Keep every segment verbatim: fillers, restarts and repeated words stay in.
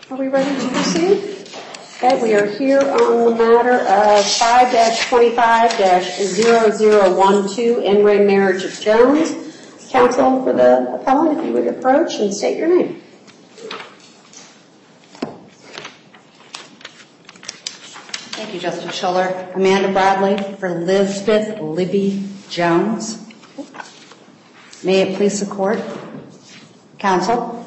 Are we ready to proceed? Okay, we are here on the matter of five twenty-five zero zero one two, In Re Marriage of Jones. Counsel for the appellant, if you would approach and state your name. Thank you, Justice Schuller. Amanda Bradley for Lisbeth Libby Jones. May it please the court. Counsel,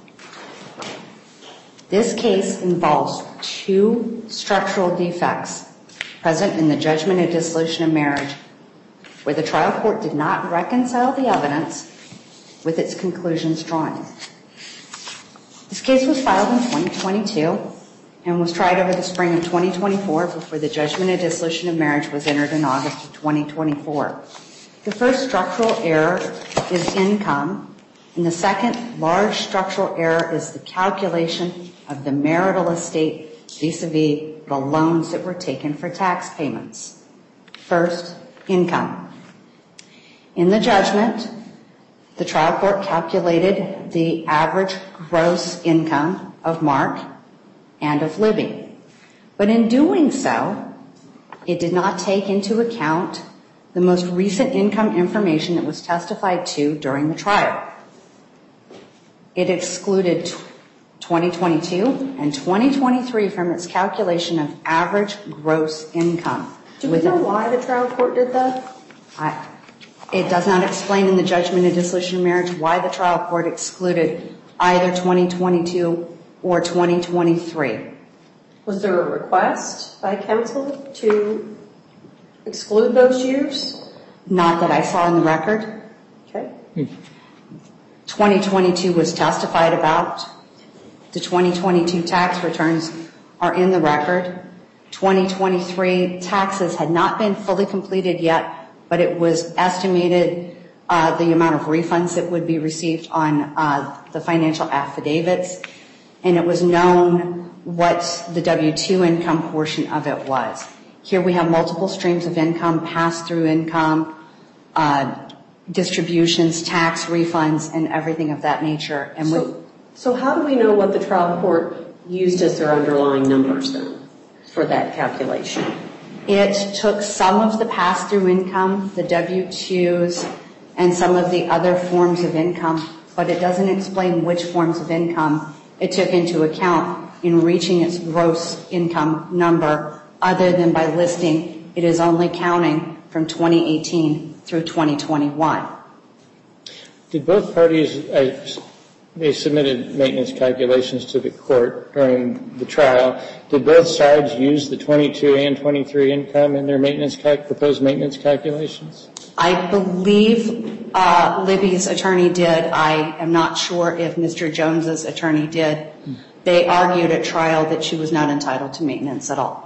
this case involves two structural defects present in the judgment of dissolution of marriage where the trial court did not reconcile the evidence with its conclusions drawn. This case was filed in twenty twenty-two and was tried over the spring of twenty twenty-four before the judgment of dissolution of marriage was entered in August of twenty twenty-four. The first structural error is income, and the second large structural error is the calculation of the marital estate vis-a-vis the loans that were taken for tax payments. First, income. In the judgment, the trial court calculated the average gross income of Mark and of Libby. But in doing so, it did not take into account the most recent income information that was testified to during the trial. It excluded twenty twenty-two and twenty twenty-three from its calculation of average gross income. Do we know why the trial court did that? I, it does not explain in the judgment of dissolution of marriage why the trial court excluded either twenty twenty-two or twenty twenty-three. Was there a request by counsel to exclude those years? Not that I saw in the record. Okay. twenty twenty-two was testified about. The twenty twenty-two tax returns are in the record. twenty twenty-three taxes had not been fully completed yet, but it was estimated uh, the amount of refunds that would be received on uh, the financial affidavits, and it was known what the W two income portion of it was. Here we have multiple streams of income, pass-through income, uh, distributions, tax refunds, and everything of that nature. And so, we, so how do we know what the trial court used as their underlying numbers then for that calculation? It took some of the pass-through income, the W twos, and some of the other forms of income, but it doesn't explain which forms of income it took into account in reaching its gross income number, other than by listing it is only counting from twenty eighteen through twenty twenty-one. Did both parties, uh, they submitted maintenance calculations to the court during the trial. Did both sides use the twenty-two and twenty-three income in their maintenance cal- proposed maintenance calculations? I believe uh, Libby's attorney did. I am not sure if Mister Jones's attorney did. Hmm. They argued at trial that she was not entitled to maintenance at all.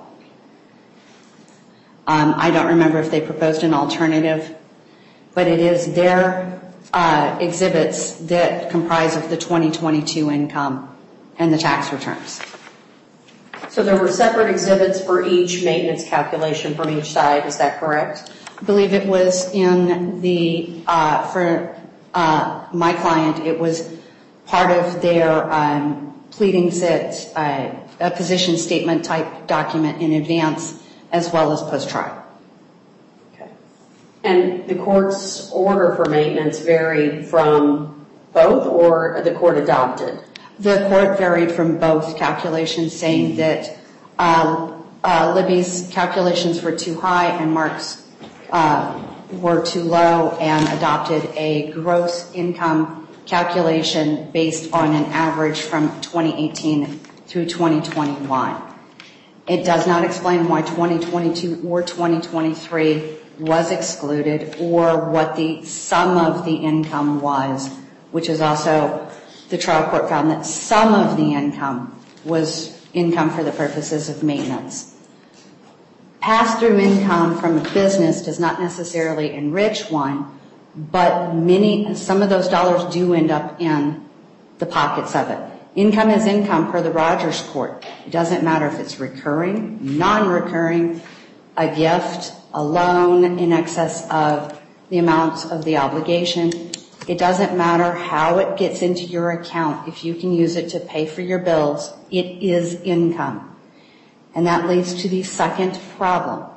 Um, I don't remember if they proposed an alternative, but it is their uh, exhibits that comprise of the twenty twenty-two income and the tax returns. So there were separate exhibits for each maintenance calculation from each side, is that correct? I believe it was in the, uh, for uh, my client, it was part of their um, pleadings that uh, a position statement type document in advance as well as post-trial. Okay. And the court's order for maintenance varied from both, or the court adopted? The court varied from both calculations, saying that uh, uh, Libby's calculations were too high and Mark's uh, were too low, and adopted a gross income calculation based on an average from twenty eighteen through twenty twenty-one. It does not explain why twenty twenty-two or twenty twenty-three was excluded, or what the sum of the income was, which is also, the trial court found that some of the income was income for the purposes of maintenance. Pass-through income from a business does not necessarily enrich one, but many, some of those dollars do end up in the pockets of it. Income is income per the Rogers Court. It doesn't matter if it's recurring, non-recurring, a gift, a loan in excess of the amount of the obligation. It doesn't matter how it gets into your account. If you can use it to pay for your bills, it is income. And that leads to the second problem.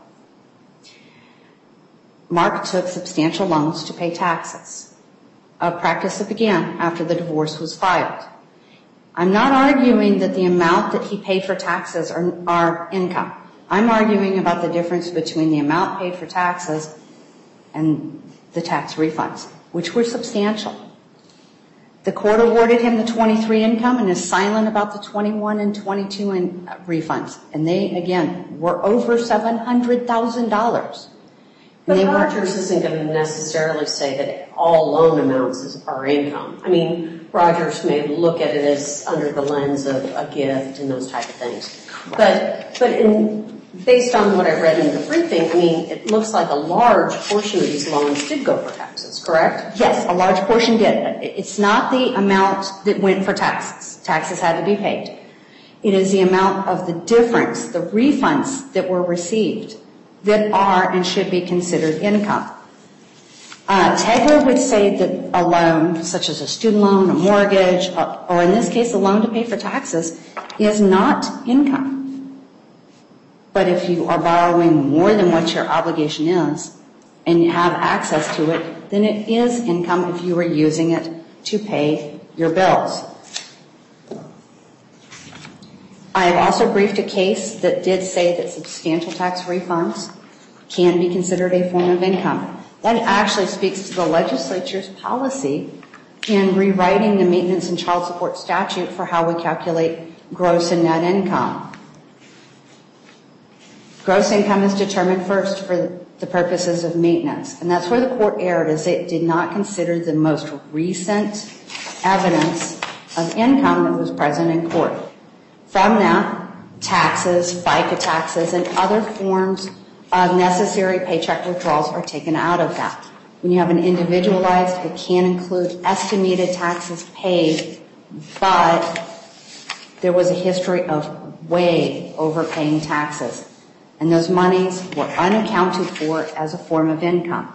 Mark took substantial loans to pay taxes, a practice that began after the divorce was filed. I'm not arguing that the amount that he paid for taxes are, are income. I'm arguing about the difference between the amount paid for taxes and the tax refunds, which were substantial. The court awarded him the twenty-three income and is silent about the twenty-one and twenty-two in, uh, refunds. And they, again, were over seven hundred thousand dollars. But Rogers isn't going to necessarily say that all loan amounts is, are income. I mean, Rogers may look at it as under the lens of a gift and those type of things. But, but in, based on what I read in the briefing, I mean, it looks like a large portion of these loans did go for taxes, correct? Yes, a large portion did. It's not the amount that went for taxes. Taxes had to be paid. It is the amount of the difference, the refunds that were received, that are and should be considered income. Uh, Tegler would say that a loan, such as a student loan, a mortgage, or, or in this case, a loan to pay for taxes, is not income. But if you are borrowing more than what your obligation is and you have access to it, then it is income if you are using it to pay your bills. I have also briefed a case that did say that substantial tax refunds can be considered a form of income. That actually speaks to the legislature's policy in rewriting the maintenance and child support statute for how we calculate gross and net income. Gross income is determined first for the purposes of maintenance, and that's where the court erred, is it did not consider the most recent evidence of income that was present in court. From that, taxes, FICA taxes, and other forms of necessary paycheck withdrawals are taken out of that. When you have an individualized, it can include estimated taxes paid, but there was a history of way overpaying taxes, and those monies were unaccounted for as a form of income.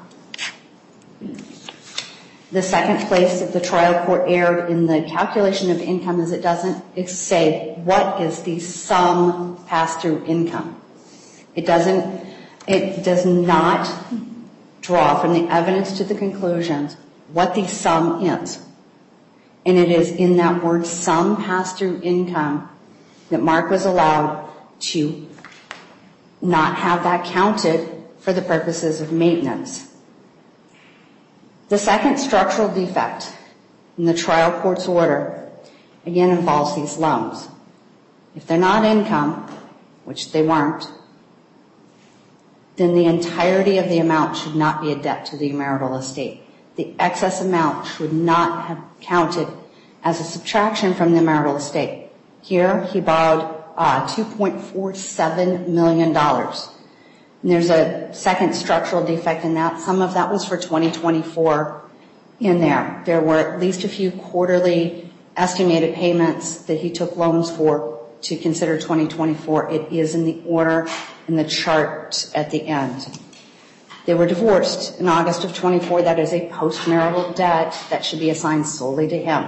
The second place that the trial court erred in the calculation of income is it doesn't say what is the sum pass-through income. It doesn't, it does not draw from the evidence to the conclusions what the sum is. And it is in that word sum pass-through income that Mark was allowed to not have that counted for the purposes of maintenance. The second structural defect in the trial court's order, again, involves these loans. If they're not income, which they weren't, then the entirety of the amount should not be a debt to the marital estate. The excess amount should not have counted as a subtraction from the marital estate. Here, he borrowed uh, two point four seven million dollars. And there's a second structural defect in that. Some of that was for twenty twenty-four in there. There were at least a few quarterly estimated payments that he took loans for to consider twenty twenty-four. It is in the order in the chart at the end. They were divorced in August of twenty-four. That is a post-marital debt that should be assigned solely to him.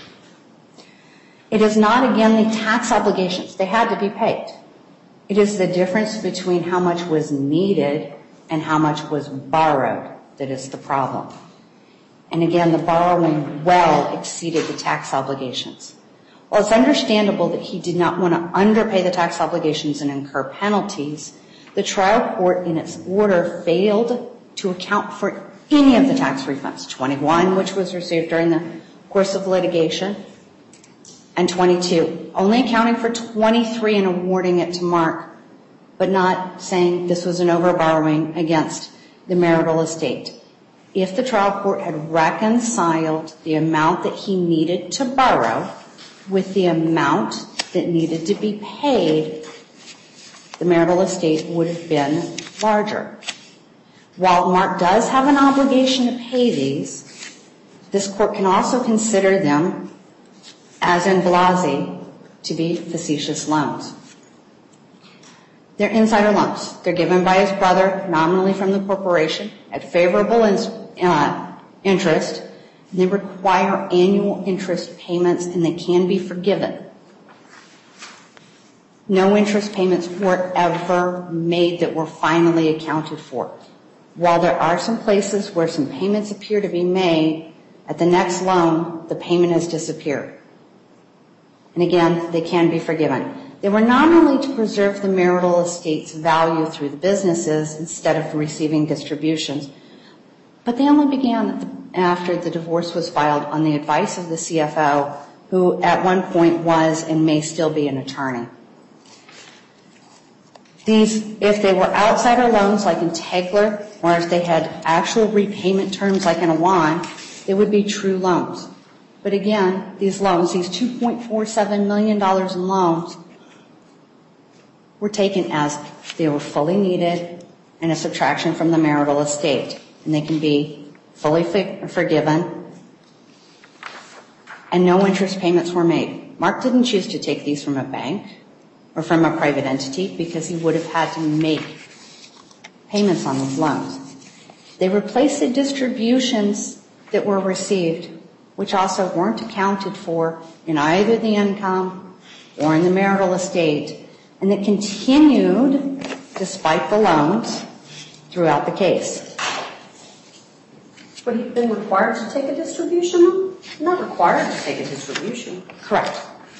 It is not, again, the tax obligations. They had to be paid. It is the difference between how much was needed and how much was borrowed that is the problem. And again, the borrowing well exceeded the tax obligations. While it's understandable that he did not want to underpay the tax obligations and incur penalties, the trial court in its order failed to account for any of the tax refunds, twenty-one, which was received during the course of litigation, and twenty-two, only accounting for twenty-three and awarding it to Mark, but not saying this was an overborrowing against the marital estate. If the trial court had reconciled the amount that he needed to borrow with the amount that needed to be paid, the marital estate would have been larger. While Mark does have an obligation to pay these, this court can also consider them, as in Blasey, to be facetious loans. They're insider loans. They're given by his brother, nominally from the corporation, at favorable in, uh, interest, They require annual interest payments, and they can be forgiven. No interest payments were ever made that were finally accounted for. While there are some places where some payments appear to be made, at the next loan, the payment has disappeared. And again, they can be forgiven. They were not only to preserve the marital estate's value through the businesses instead of receiving distributions, but they only began after the divorce was filed on the advice of the C F O, who at one point was and may still be an attorney. These, if they were outsider loans like in Tegler, or if they had actual repayment terms like in Awan, they would be true loans. But again, these loans, these two point four seven million dollars in loans, were taken as they were fully needed and a subtraction from the marital estate. And they can be fully fi- forgiven. And no interest payments were made. Mark didn't choose to take these from a bank or from a private entity because he would have had to make payments on these loans. They replaced the distributions that were received, which also weren't accounted for in either the income or in the marital estate, and that continued, despite the loans, throughout the case. Would he have been required to take a distribution? Not required to take a distribution. Correct.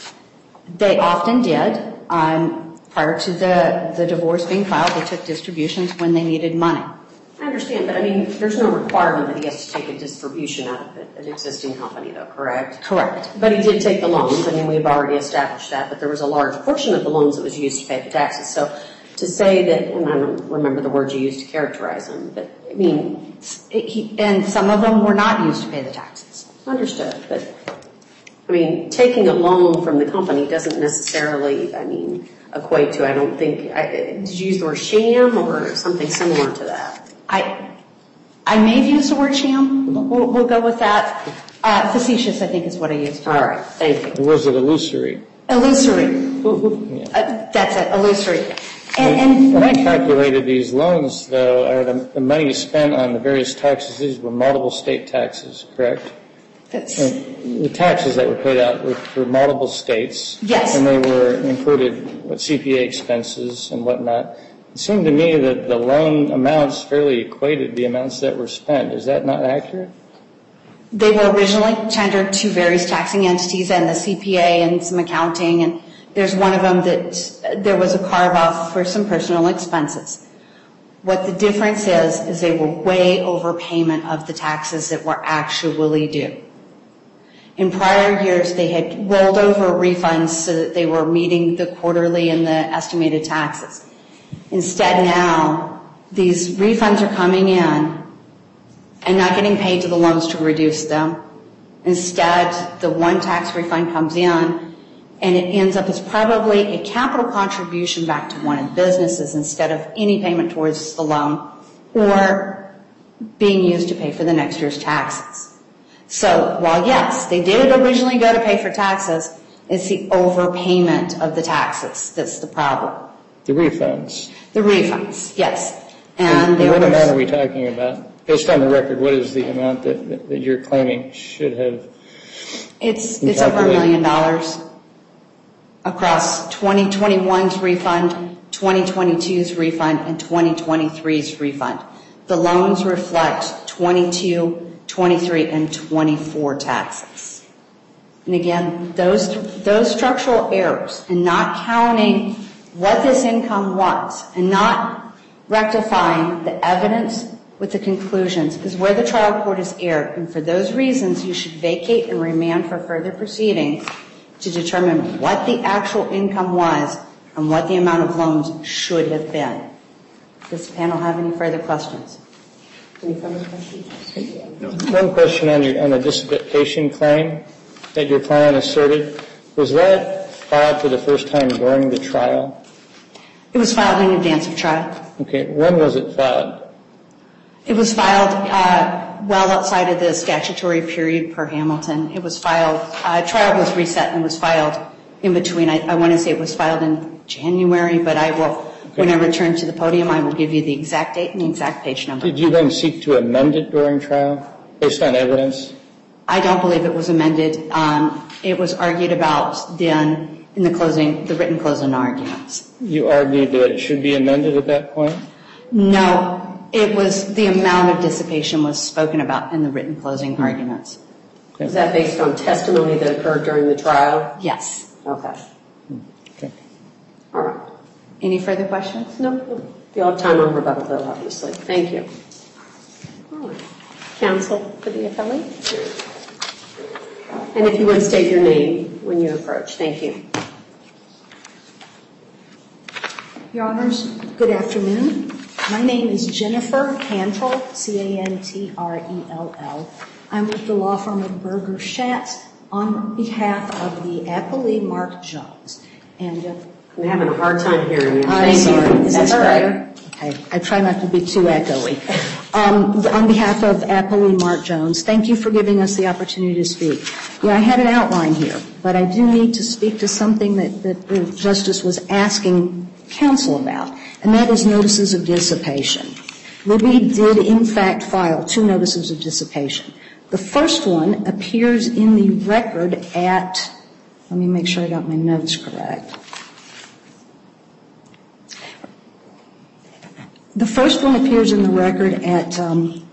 They often did. Um, prior to the, the divorce being filed, they took distributions when they needed money. I understand, but I mean, there's no requirement that he has to take a distribution out of an existing company, though, correct? Correct. But he did take the loans. I mean, we've already established that, but there was a large portion of the loans that was used to pay the taxes. So to say that, and I don't remember the word you used to characterize them, but I mean... It, he, and some of them were not used to pay the taxes. Understood, but I mean, taking a loan from the company doesn't necessarily, I mean, equate to, I don't think, I, did you use the word sham or something similar to that? I I may have used the word sham. We'll, we'll go with that. Uh, facetious, I think, is what I used. All right, thank you. Or was it illusory? Illusory. Yeah. Uh, that's it, illusory. And, and when I calculated these loans, though, or the, the money spent on the various taxes, these were multiple state taxes, correct? That's, and the taxes that were paid out were for multiple states. Yes. And they were included what C P A expenses and whatnot. It seemed to me that the loan amounts fairly equated the amounts that were spent. Is that not accurate? They were originally tendered to various taxing entities and the C P A and some accounting, and there's one of them that there was a carve-off for some personal expenses. What the difference is, is they were way overpayment of the taxes that were actually due. In prior years, they had rolled over refunds so that they were meeting the quarterly and the estimated taxes. Instead now, these refunds are coming in and not getting paid to the loans to reduce them. Instead, the one tax refund comes in and it ends up as probably a capital contribution back to one of the businesses instead of any payment towards the loan or being used to pay for the next year's taxes. So while, yes, they did originally go to pay for taxes, it's the overpayment of the taxes that's the problem. The refunds. The refunds, yes. And, and what was, amount are we talking about? Based on the record, what is the amount that, that, that you're claiming should have It's it's over a million dollars across twenty twenty-one's refund, twenty twenty-two's refund, and twenty twenty-three's refund. The loans reflect twenty-two, twenty-three, and twenty-four taxes. And again, those those structural errors and not counting what this income was and not rectifying the evidence with the conclusions is where the trial court has erred. And for those reasons, you should vacate and remand for further proceedings to determine what the actual income was and what the amount of loans should have been. Does the panel have any further questions? Any further questions? One question on your on the dissipation claim that your client asserted. Was that filed for the first time during the trial? It was filed in advance of trial. Okay. When was it filed? It was filed uh, well outside of the statutory period per Hamilton. It was filed, uh, trial was reset and was filed in between. I, I want to say it was filed in January, but I will, okay. When I return to the podium, I will give you the exact date and the exact page number. Did you then seek to amend it during trial based on evidence? I don't believe it was amended. Um, it was argued about then in the closing, the written closing arguments. You argued that it should be amended at that point? No, it was the amount of dissipation was spoken about in the written closing mm-hmm. arguments. Okay. Is that based on testimony that occurred during the trial? Yes. Okay. Okay. All right. Any further questions? No. no. You'll have time on rebuttal, though, obviously. Thank you. All right. Counsel for the appellee. And if you would state your name when you approach. Thank you. Your Honors, good afternoon. My name is Jennifer Cantrell, C A N T R E L L. I'm with the law firm of Berger Schatz on behalf of the appellee Mark Jones. And uh, I'm having a hard time hearing you. I'm Thank sorry. You. Is That's this better? Right. Okay. I try not to be too echoey. Um, on behalf of appellee Mark Jones, thank you for giving us the opportunity to speak. Yeah, I had an outline here, but I do need to speak to something that, that the Justice was asking counsel about, and that is notices of dissipation. Libby did, in fact, file two notices of dissipation. The first one appears in the record at, let me make sure I got my notes correct. The first one appears in the record at um,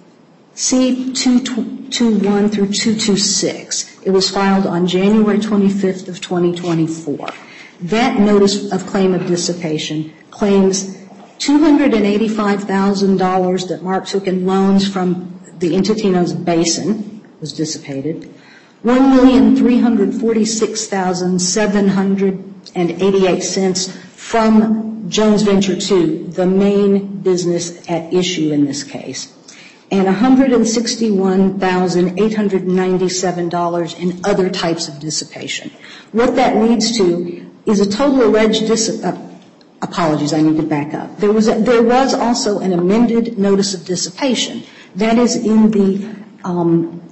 C two twenty-one through two twenty-six. It was filed on January twenty-fifth of twenty twenty-four. That notice of claim of dissipation claims two hundred eighty-five thousand dollars that Mark took in loans from the Intatinos Basin was dissipated, one million three hundred forty-six thousand seven hundred eighty-eight cents from Jones Venture two, the main business at issue in this case, and one hundred sixty-one thousand eight hundred ninety-seven dollars in other types of dissipation. What that leads to is a total alleged dis- uh, apologies, I need to back up. There was a, there was also an amended notice of dissipation. That is in the um,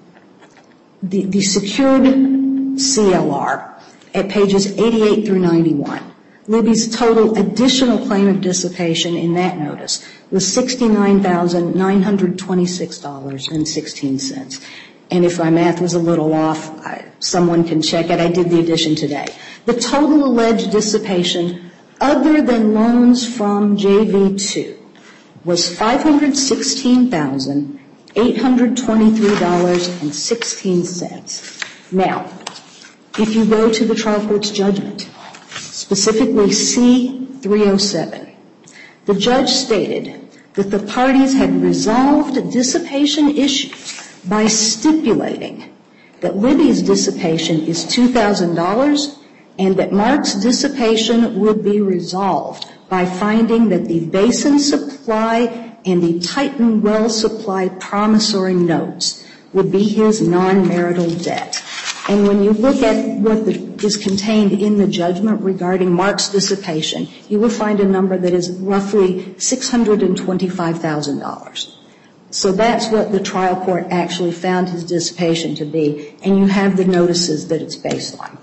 the, the secured C L R at pages eighty-eight through ninety-one. Libby's total additional claim of dissipation in that notice was sixty-nine thousand nine hundred twenty-six dollars and sixteen cents. And if my math was a little off, I, someone can check it. I did the addition today. The total alleged dissipation, other than loans from J V two, was five hundred sixteen thousand eight hundred twenty-three dollars and sixteen cents. Now, if you go to the trial court's judgment, specifically C three oh seven, the judge stated that the parties had resolved dissipation issues by stipulating that Libby's dissipation is two thousand dollars and that Mark's dissipation would be resolved by finding that the Basin Supply and the Titan Well Supply promissory notes would be his non-marital debt. And when you look at what the, is contained in the judgment regarding Mark's dissipation, you will find a number that is roughly six hundred twenty-five thousand dollars. So that's what the trial court actually found his dissipation to be, and you have the notices that it's based on.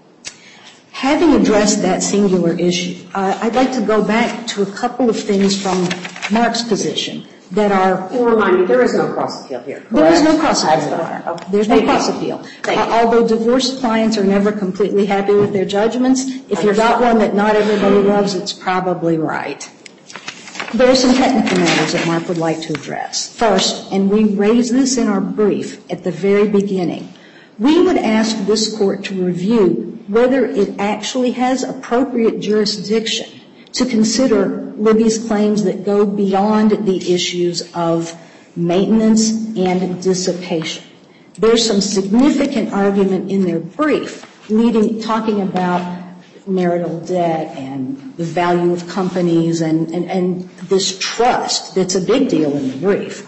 Having addressed that singular issue, uh, I'd like to go back to a couple of things from Mark's position that are... And remind me, there is no cross-appeal here, correct? There is no cross-appeal. Okay. There's no cross-appeal. Uh, although divorced clients are never completely happy with their judgments, if you've got one that not everybody loves, it's probably right. There are some technical matters that Mark would like to address. First, and we raised this in our brief at the very beginning, we would ask this court to review whether it actually has appropriate jurisdiction to consider Libby's claims that go beyond the issues of maintenance and dissipation. There's some significant argument in their brief leading, talking about marital debt and the value of companies and, and, and this trust that's a big deal in the brief.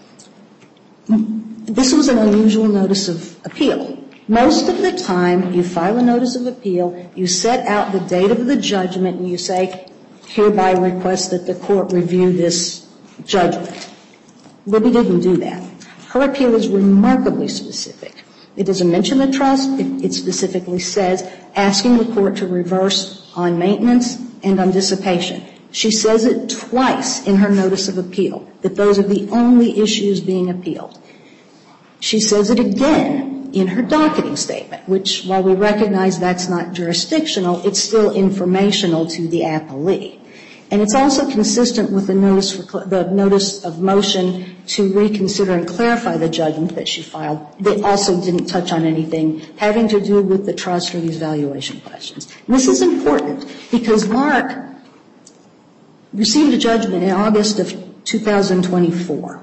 This was an unusual notice of appeal. Most of the time, you file a notice of appeal, you set out the date of the judgment, and you say, hereby request that the court review this judgment. Libby didn't do that. Her appeal is remarkably specific. It doesn't mention the trust. It, it specifically says asking the court to reverse on maintenance and on dissipation. She says it twice in her notice of appeal, that those are the only issues being appealed. She says it again in her docketing statement, which, while we recognize that's not jurisdictional, it's still informational to the appellee. And it's also consistent with the notice, for, the notice of motion to reconsider and clarify the judgment that she filed that also didn't touch on anything having to do with the trust or these valuation questions. And this is important because Mark received a judgment in August of two thousand twenty-four,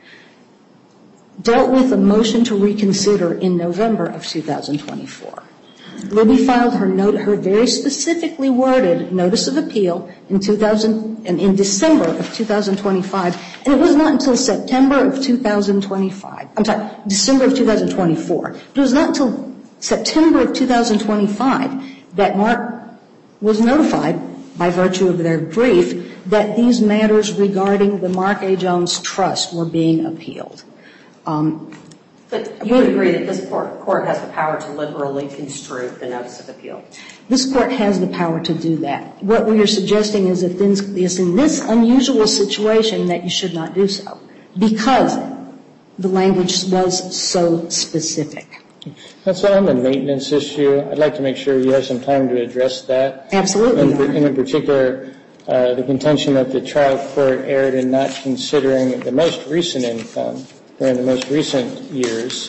dealt with a motion to reconsider in November of two thousand twenty-four. Libby filed her note, her very specifically worded notice of appeal in two thousand and in December of two thousand twenty-five, and it was not until September of two thousand twenty-five. I'm sorry, December of two thousand twenty-four. It was not until September of two thousand twenty-five that Mark was notified by virtue of their brief that these matters regarding the Mark A. Jones Trust were being appealed. Um, But you would agree that this court, court has the power to liberally construe the notice of appeal? This court has the power to do that. What we are suggesting is that it's in this unusual situation that you should not do so because the language was so specific. That's on the maintenance issue. I'd like to make sure you have some time to address that. Absolutely. And in particular, uh, the contention that the trial court erred in not considering the most recent income during the most recent years.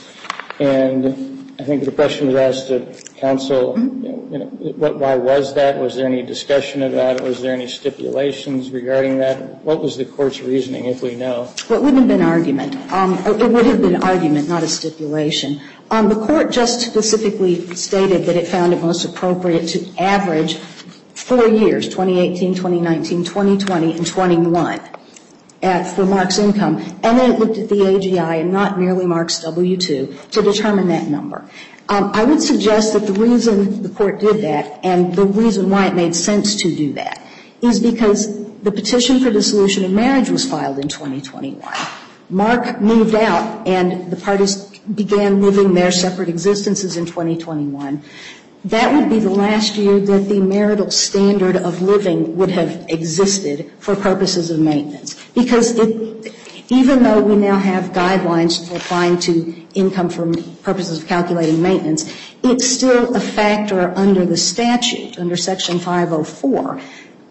And I think the question was asked to counsel, mm-hmm. you know, what, why was that? Was there any discussion of that? Was there any stipulations regarding that? What was the court's reasoning, if we know? Well, it wouldn't have been argument. Um, it would have been argument, not a stipulation. Um, the court just specifically stated that it found it most appropriate to average four years, twenty eighteen, twenty nineteen, twenty twenty, and twenty-one. At, for Mark's income, and then it looked at the A G I and not merely Mark's W two to determine that number. Um, I would suggest that the reason the court did that and the reason why it made sense to do that is because the petition for dissolution of marriage was filed in twenty twenty-one. Mark moved out and the parties began living their separate existences in twenty twenty-one. That would be the last year that the marital standard of living would have existed for purposes of maintenance. Because it, even though we now have guidelines for applying to income for purposes of calculating maintenance, it's still a factor under the statute, under Section five oh four,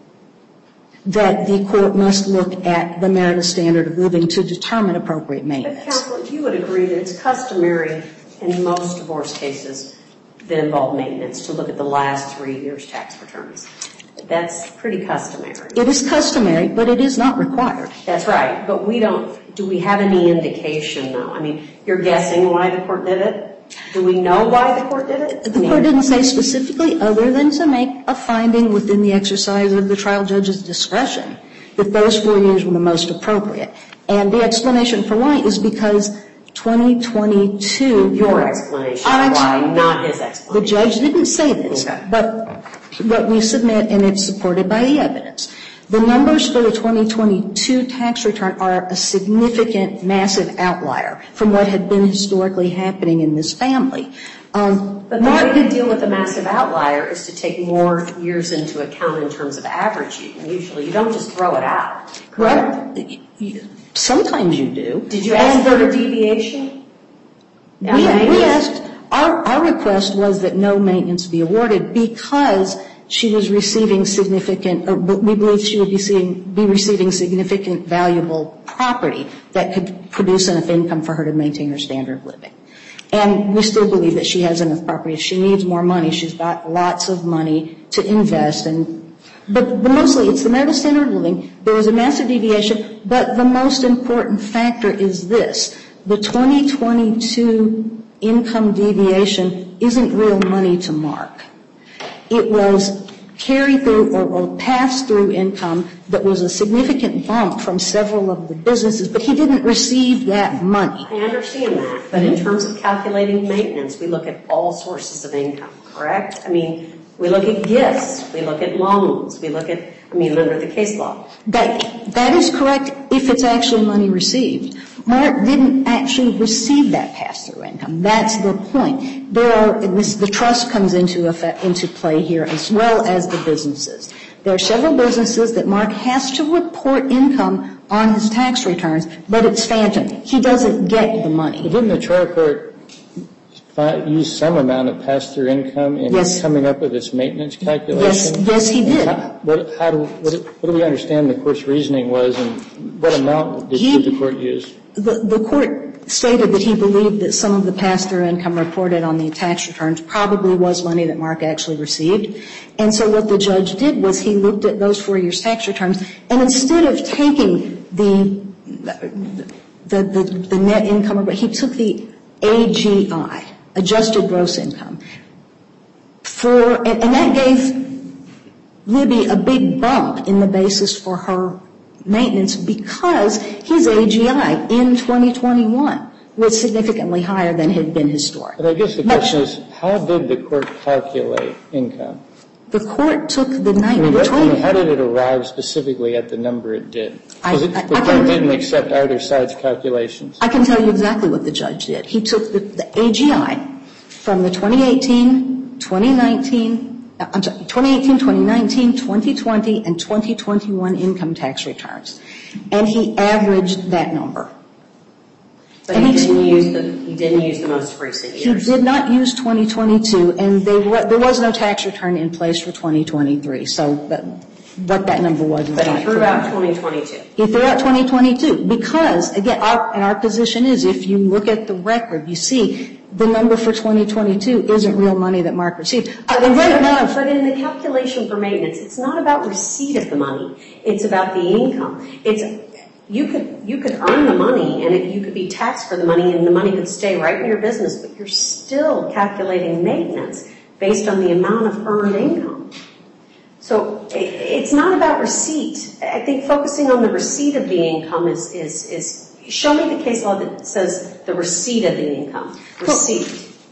that the court must look at the marital standard of living to determine appropriate maintenance. But counsel, you would agree that it's customary in most divorce cases that involve maintenance to look at the last three years' tax returns. That's pretty customary. It is customary, but it is not required. That's right. But we don't, do we have any indication, though? I mean, you're guessing why the court did it? Do we know why the court did it? The court didn't say specifically other than to make a finding within the exercise of the trial judge's discretion that those four years were the most appropriate. And the explanation for why is because twenty twenty-two. Your explanation of why, not his explanation. The judge didn't say this, okay. But what we submit, and it's supported by the evidence, the numbers for the twenty twenty-two tax return are a significant, massive outlier from what had been historically happening in this family. Um, but the way to deal with a massive outlier is to take more years into account in terms of average. Usually, you don't just throw it out. Correct? Well, sometimes you do. Did you ask for a deviation? We, we asked, our, our request was that no maintenance be awarded because she was receiving significant, or we believe she would be, seeing, be receiving significant valuable property that could produce enough income for her to maintain her standard of living. And we still believe that she has enough property. If she needs more money, she's got lots of money to invest. And But, but mostly it's the marital standard of living. There was a massive deviation, but the most important factor is this. The twenty twenty-two income deviation isn't real money to Mark. It was carry-through or, or pass-through income that was a significant bump from several of the businesses, but he didn't receive that money. I understand that, but in terms of calculating maintenance, we look at all sources of income, correct? I mean, we look at gifts, we look at loans, we look at, I mean, under the case law. That, that is correct if it's actually money received. Mark didn't actually receive that pass-through income. That's the point. There are, and this, the trust comes into effect, into play here as well as the businesses. There are several businesses that Mark has to report income on his tax returns, but it's phantom. He doesn't get the money. But didn't the trial court fi- use some amount of pass-through income in Yes. coming up with this maintenance Yes, calculation? yes, he did. How, what, how do, what, what do we understand the court's reasoning was, and what amount did, He- did the court use? The, the court stated that he believed that some of the pass-through income reported on the tax returns probably was money that Mark actually received. And so what the judge did was he looked at those four years' tax returns, and instead of taking the the, the, the net income, he took the A G I, adjusted gross income, for, and, and that gave Libby a big bump in the basis for her maintenance because his A G I in twenty twenty-one was significantly higher than had been historic. But I guess the Much. question is, how did the court calculate income? The court took the I night mean, what, I mean, between. how did it arrive specifically at the number it did? Because I- it, I- the I court can- didn't accept either side's calculations. I can tell you exactly what the judge did. He took the, the A G I from the twenty eighteen, twenty nineteen, uh, I'm sorry, twenty eighteen, twenty nineteen, twenty twenty, and twenty twenty-one income tax returns, and he averaged that number. But And he he- didn't use the, he didn't use the most recent He years. did not use twenty twenty-two, and they were, there was no tax return in place for twenty twenty-three. So that, what that number was is But not he threw clear. out twenty twenty-two. He threw out twenty twenty-two because, again, our, and our position is if you look at the record, you see the number for twenty twenty-two isn't real money that Mark received. But, Uh, right now, but in the calculation for maintenance, it's not about receipt of the money. It's about the income. It's, you could, you could earn the money and it, you could be taxed for the money and the money could stay right in your business, but you're still calculating maintenance based on the amount of earned income. So it, it's not about receipt. I think focusing on the receipt of the income is, is, is, show me the case law that says the receipt of the income. Receipt.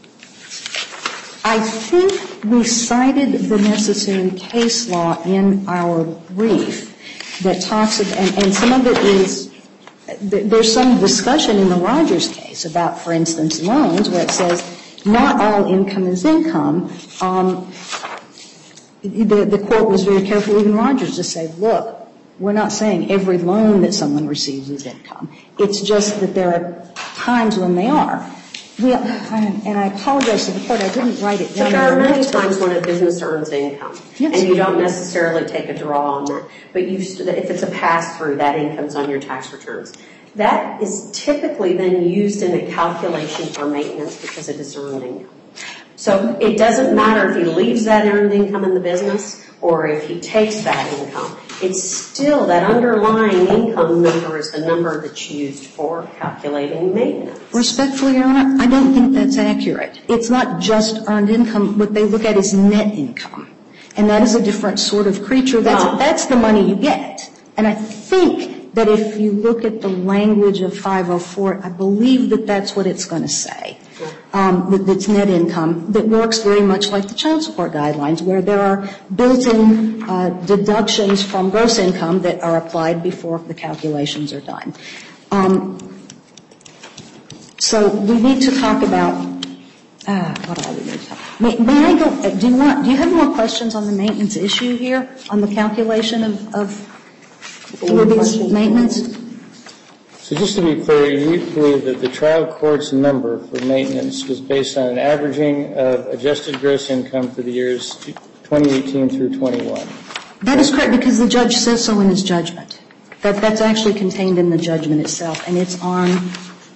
I think we cited the necessary case law in our brief that talks about, and, and some of it is, there's some discussion in the Rogers case about, for instance, loans, where it says not all income is income. Um, the, the court was very careful, even Rogers, to say, look, we're not saying every loan that someone receives is income. It's just that there are times when they are. We, and I apologize to the court, I didn't write it down. But there are many times when a business earns income, Yes. and you don't necessarily take a draw on that. But you, if it's a pass-through, that income's on your tax returns. That is typically then used in a calculation for maintenance because it is earned income. So it doesn't matter if he leaves that earned income in the business or if he takes that income. It's still that underlying income number is the number that's used for calculating maintenance. Respectfully, Your Honor, I don't think that's accurate. It's not just earned income. What they look at is net income. And that is a different sort of creature. That's, Well- that's the money you get. And I think that if you look at the language of five oh four, I believe that that's what it's going to say. Um, that it's net income that works very much like the child support guidelines, where there are built-in uh, deductions from gross income that are applied before the calculations are done. Um, so we need to talk about uh, what all we need to talk. May, may I go? Uh, do you want? Do you have more questions on the maintenance issue here on the calculation of, of Libby's maintenance? So just to be clear, you believe that the trial court's number for maintenance was based on an averaging of adjusted gross income for the years twenty eighteen through twenty-one? That is correct, because the judge says so in his judgment. That, that's actually contained in the judgment itself, and it's on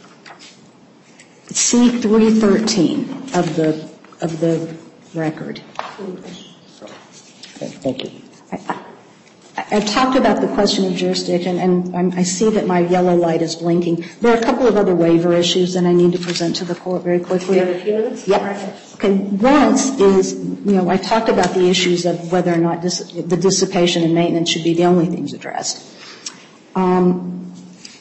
C three thirteen of the of the record. Okay, thank you. I, I, I've talked about the question of jurisdiction, and I'm, I see that my yellow light is blinking. There are a couple of other waiver issues that I need to present to the court very quickly. Do you have a few minutes? Yep. Okay. One is, you know, I talked about the issues of whether or not dis- the dissipation and maintenance should be the only things addressed. Um,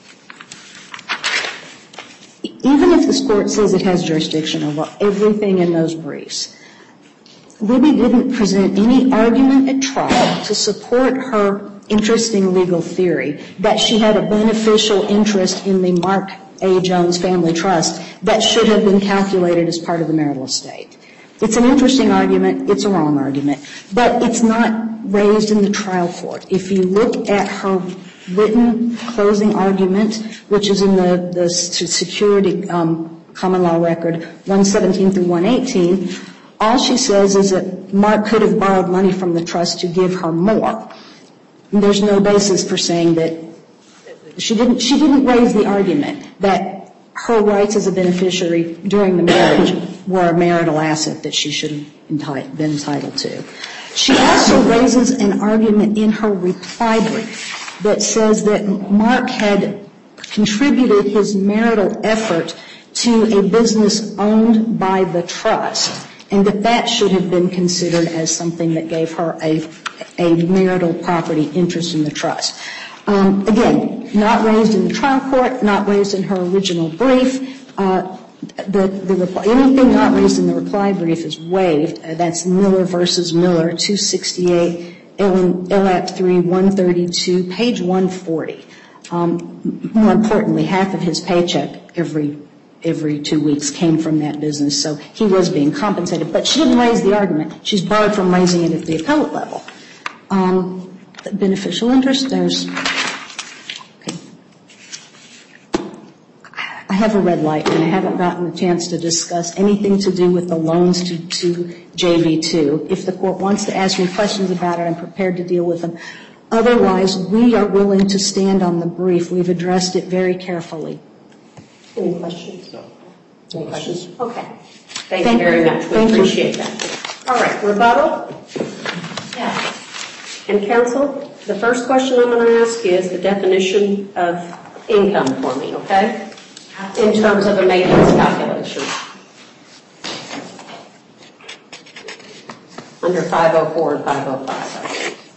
even if this court says it has jurisdiction over everything in those briefs, Libby didn't present any argument at trial to support her interesting legal theory that she had a beneficial interest in the Mark A. Jones Family Trust that should have been calculated as part of the marital estate. It's an interesting argument. It's a wrong argument. But it's not raised in the trial court. If you look at her written closing argument, which is in the, the security um, common law record one seventeen through one eighteen, all she says is that Mark could have borrowed money from the trust to give her more. And there's no basis for saying that she didn't, she didn't raise the argument that her rights as a beneficiary during the marriage were a marital asset that she should have been entitled to. She also raises an argument in her reply brief that says that Mark had contributed his marital effort to a business owned by the trust, and that that should have been considered as something that gave her a, a marital property interest in the trust. Um, again, not raised in the trial court, not raised in her original brief. Uh, the, the reply, anything not raised in the reply brief is waived. Uh, that's Miller versus Miller, two sixty-eight, L A P three, one thirty-two, page one forty. Um, more importantly, half of his paycheck every every two weeks came from that business, so he was being compensated. But she didn't raise the argument. She's barred from raising it at the appellate level. Um, the beneficial interest, there's... Okay. I have a red light, and I haven't gotten a chance to discuss anything to do with the loans to, to J V two. If the court wants to ask me questions about it, I'm prepared to deal with them. Otherwise, we are willing to stand on the brief. We've addressed it very carefully. Any questions? No. Any questions? Okay. Thank, Thank you very much. We Thank appreciate you. that. All right. Rebuttal? Yeah. And counsel, the first question I'm going to ask you is the definition of income for me, okay? In terms of a maintenance calculation. Under five oh four and five oh five.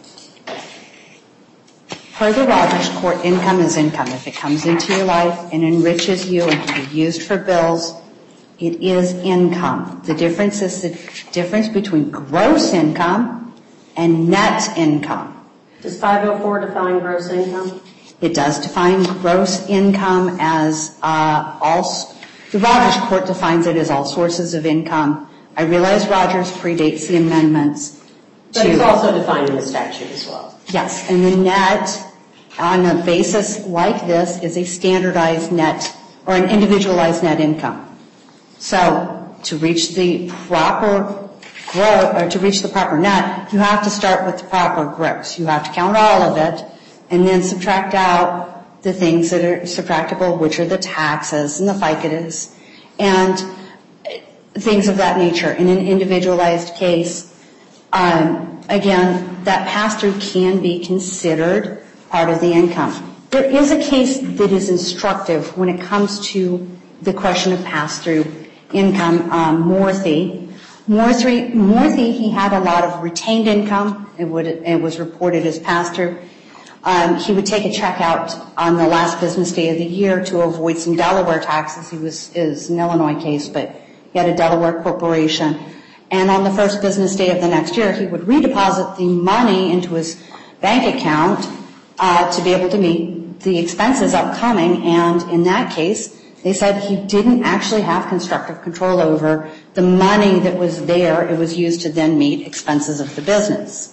Per the Rogers Court, income is income. If it comes into your life and enriches you and can be used for bills, it is income. The difference is the difference between gross income and net income. Does five oh four define gross income? It does define gross income as uh, all, the Rogers Court defines it as all sources of income. I realize Rogers predates the amendments. But it's also defined in the statute as well. Yes, and the net on a basis like this is a standardized net or an individualized net income. So to reach the proper gross or to reach the proper net, you have to start with the proper gross. You have to count all of it and then subtract out the things that are subtractable, which are the taxes and the FICAs and things of that nature. In an individualized case, um, again, that pass-through can be considered part of the income. There is a case that is instructive when it comes to the question of pass-through income, um, Morthy. Morthy, Morthy, he had a lot of retained income. It, would, it was reported as pass-through. Um, he would take a check out on the last business day of the year to avoid some Delaware taxes. He was, it was an Illinois case, but he had a Delaware corporation. And on the first business day of the next year, he would redeposit the money into his bank account uh, to be able to meet the expenses upcoming. And in that case, they said he didn't actually have constructive control over the money that was there. It was used to then meet expenses of the business.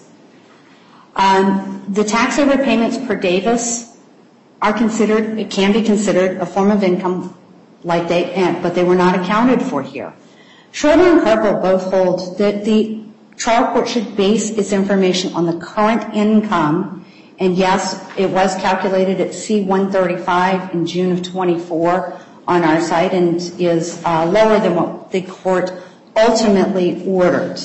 Um, the tax overpayments per Davis are considered, it can be considered a form of income like they, but they were not accounted for here. Schroeder and Carpel both hold that the trial court should base its information on the current income, and yes, it was calculated at C one thirty-five in June of twenty-four on our side and is uh, lower than what the court ultimately ordered.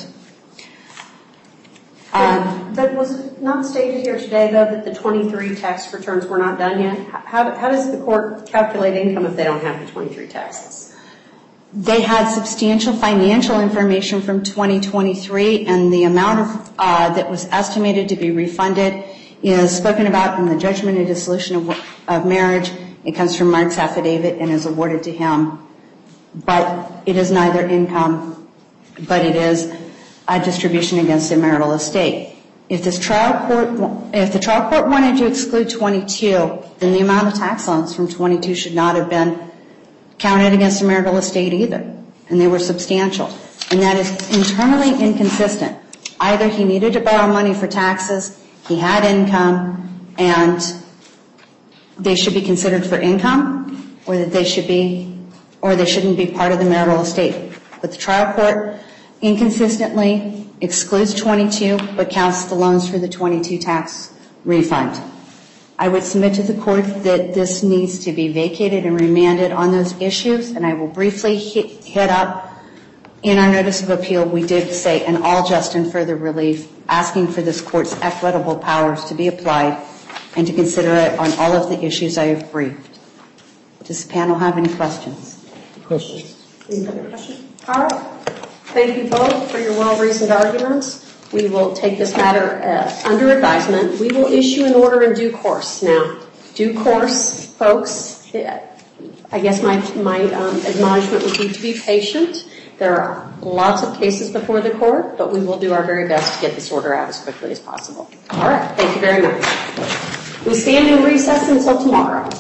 Um, but was it not stated here today, though, that the twenty-three tax returns were not done yet? How, how does the court calculate income if they don't have the twenty-three taxes? They had substantial financial information from twenty twenty-three, and the amount of uh, that was estimated to be refunded is spoken about in the judgment of dissolution of, of marriage. It comes from Mark's affidavit and is awarded to him. But it is neither income, but it is a distribution against a marital estate. If this trial court, if the trial court wanted to exclude twenty-two, then the amount of tax loans from twenty-two should not have been counted against a marital estate either, and they were substantial. And that is internally inconsistent. Either he needed to borrow money for taxes, he had income, and they should be considered for income, or that they should be, or they shouldn't be part of the marital estate. But the trial court inconsistently excludes twenty-two but counts the loans for the twenty-two tax refund. I would submit to the court that this needs to be vacated and remanded on those issues, and I will briefly hit, hit up in our notice of appeal. We did say an all just and further relief, asking for this court's equitable powers to be applied and to consider it on all of the issues I have briefed. Does the panel have any questions? Questions? Any other questions? All right. Thank you both for your well-reasoned arguments. We will take this matter uh, under advisement. We will issue an order in due course. Now, due course, folks, I guess my, my um, admonishment would be to be patient. There are lots of cases before the court, but we will do our very best to get this order out as quickly as possible. All right. Thank you very much. We stand in recess until tomorrow.